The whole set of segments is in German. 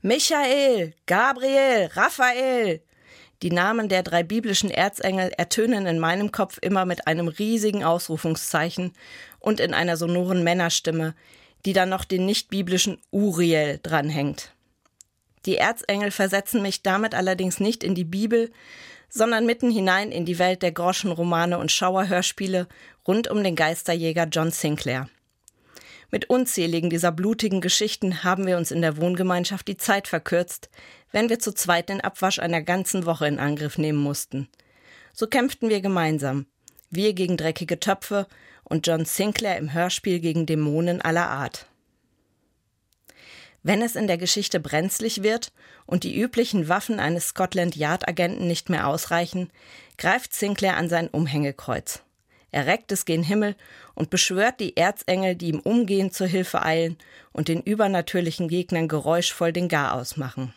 Michael, Gabriel, Raphael. Die Namen der 3 biblischen Erzengel ertönen in meinem Kopf immer mit einem riesigen Ausrufungszeichen und in einer sonoren Männerstimme, die dann noch den nicht-biblischen Uriel dranhängt. Die Erzengel versetzen mich damit allerdings nicht in die Bibel, sondern mitten hinein in die Welt der Groschenromane und Schauerhörspiele rund um den Geisterjäger John Sinclair. Mit unzähligen dieser blutigen Geschichten haben wir uns in der Wohngemeinschaft die Zeit verkürzt, wenn wir zu zweit den Abwasch einer ganzen Woche in Angriff nehmen mussten. So kämpften wir gemeinsam, wir gegen dreckige Töpfe und John Sinclair im Hörspiel gegen Dämonen aller Art. Wenn es in der Geschichte brenzlig wird und die üblichen Waffen eines Scotland-Yard-Agenten nicht mehr ausreichen, greift Sinclair an sein Umhängekreuz. Er reckt es gen Himmel und beschwört die Erzengel, die ihm umgehend zur Hilfe eilen und den übernatürlichen Gegnern geräuschvoll den Garaus machen.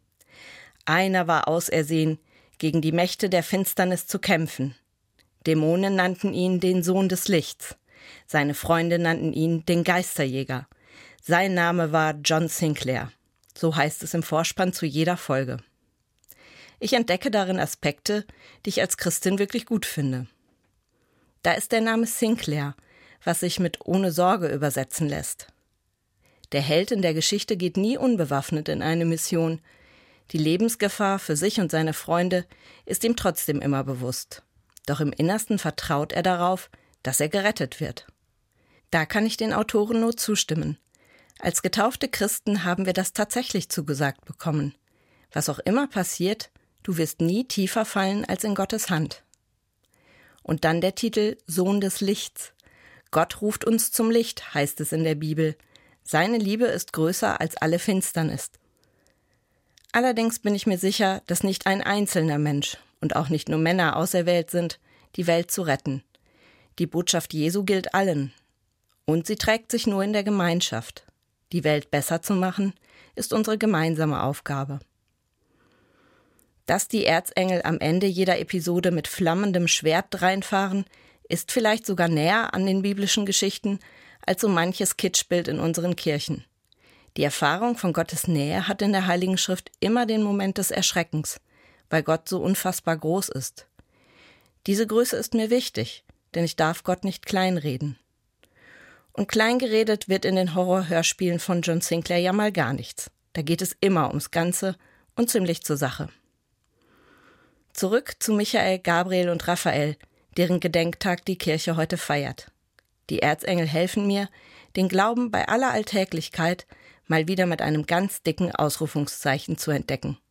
Einer war ausersehen, gegen die Mächte der Finsternis zu kämpfen. Dämonen nannten ihn den Sohn des Lichts. Seine Freunde nannten ihn den Geisterjäger. Sein Name war John Sinclair. So heißt es im Vorspann zu jeder Folge. Ich entdecke darin Aspekte, die ich als Christin wirklich gut finde. Da ist der Name Sinclair, was sich mit ohne Sorge übersetzen lässt. Der Held in der Geschichte geht nie unbewaffnet in eine Mission. Die Lebensgefahr für sich und seine Freunde ist ihm trotzdem immer bewusst. Doch im Innersten vertraut er darauf, dass er gerettet wird. Da kann ich den Autoren nur zustimmen. Als getaufte Christen haben wir das tatsächlich zugesagt bekommen. Was auch immer passiert, du wirst nie tiefer fallen als in Gottes Hand. Und dann der Titel Sohn des Lichts. Gott ruft uns zum Licht, heißt es in der Bibel. Seine Liebe ist größer als alle Finsternis. Allerdings bin ich mir sicher, dass nicht ein einzelner Mensch und auch nicht nur Männer auserwählt sind, die Welt zu retten. Die Botschaft Jesu gilt allen. Und sie trägt sich nur in der Gemeinschaft. Die Welt besser zu machen, ist unsere gemeinsame Aufgabe. Dass die Erzengel am Ende jeder Episode mit flammendem Schwert dreinfahren, ist vielleicht sogar näher an den biblischen Geschichten als so manches Kitschbild in unseren Kirchen. Die Erfahrung von Gottes Nähe hat in der Heiligen Schrift immer den Moment des Erschreckens, weil Gott so unfassbar groß ist. Diese Größe ist mir wichtig, denn ich darf Gott nicht kleinreden. Und kleingeredet wird in den Horrorhörspielen von John Sinclair ja mal gar nichts. Da geht es immer ums Ganze und ziemlich zur Sache. Zurück zu Michael, Gabriel und Raphael, deren Gedenktag die Kirche heute feiert. Die Erzengel helfen mir, den Glauben bei aller Alltäglichkeit mal wieder mit einem ganz dicken Ausrufungszeichen zu entdecken.